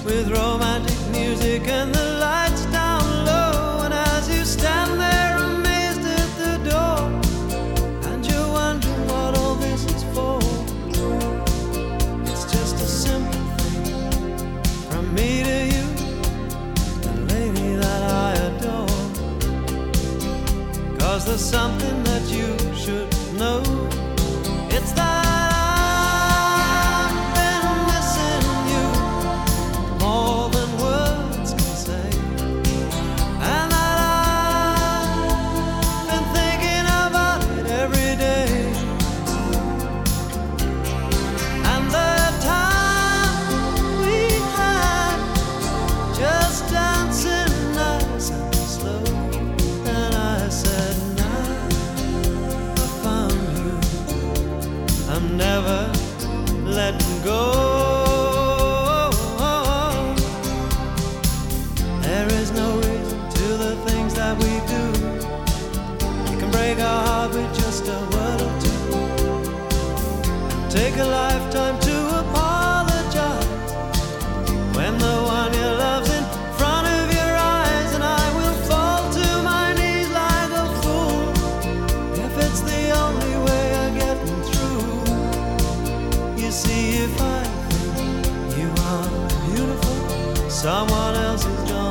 with romantic music and the lights down low. And as you stand there amazed at the door, and you're wondering what all this is for, it's just a simple thing from me to you, the lady that I adore. 'Cause there's something that you should know. It's that I'm never letting go. There is no reason to the things that we do. We can break our heart with just a word or two. Take a lifetime to apologize when the one you love's in front of your eyes. And I will fall to my knees like a fool if it's the only way of getting through. You see, if I think you are beautiful, someone else is gone.